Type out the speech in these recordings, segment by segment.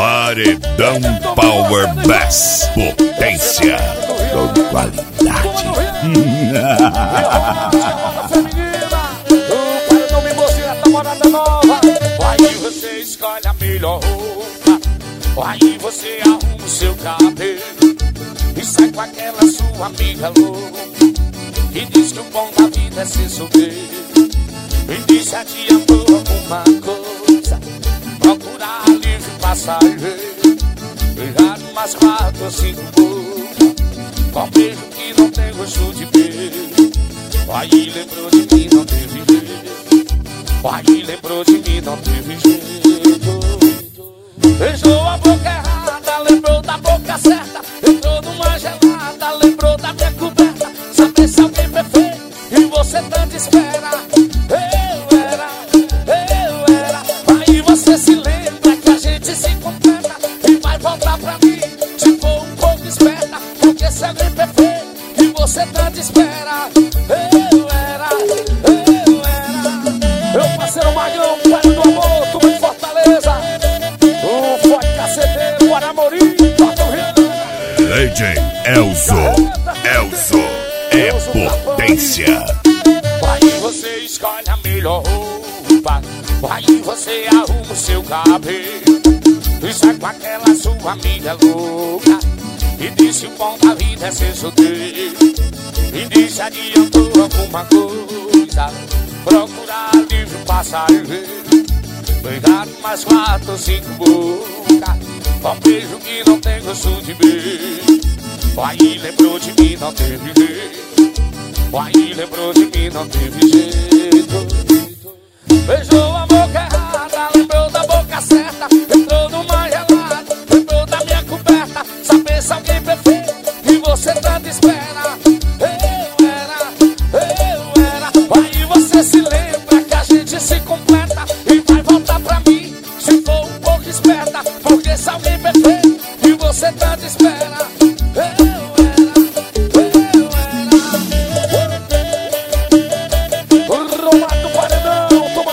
Paredão Power Bass. Potência com qualidade. Paredão me mocinha, namorada nova. Aí você escolhe a melhor roupa. Aí você arruma o seu cabelo e sai com aquela sua amiga louca que diz que o bom da vida é ser solteiro. E disse a tia boa alguma coisa, procurar alívio passageiro, beijar umas 4 ou 5 bocas, com beijo que não tem gosto de beijo. Aí lembrou de mim, não teve jeito. Aí lembrou de mim, não teve jeito. Beijou a boca errada, lembrou da boca certa. Entrou numa gelada, lembrou da minha coberta. Saber se alguém perfeito e você tanto espera. Aí você se lembra que a gente se completa e vai voltar pra mim se for um pouco esperta. Porque se alguém perfeito e você tanto espera. Meu parceiro Magão, pai do amor, tu em Fortaleza. O forte caceteiro, Guaramorim, Porto Rio. Legend Elzo é potência. Aí você escolhe a melhor roupa. Aí você arruma o seu cabelo e sai com aquela sua amiga louca e disse o bom da vida é ser solteiro. E disse adiantou alguma coisa, procurar alívio passageiro, beijar mais 4 ou 5 bocas, com beijo que não tem gosto de beijo. Aí lembrou de mim, não teve jeito. Aí lembrou de mim, não teve jeito. Beijou a boca errada, lembrou da boca certa. Entrou numa gelada, lembrou da minha coberta. Saber se alguém perfeito e você tanto espera. Aí você se lembra que a gente se completa e vai voltar pra mim se for um pouco esperta. Porque se alguém perfeito e você tanto espera.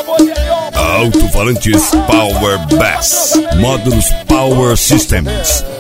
Alto-falantes Power Bass. Módulos Power Systems.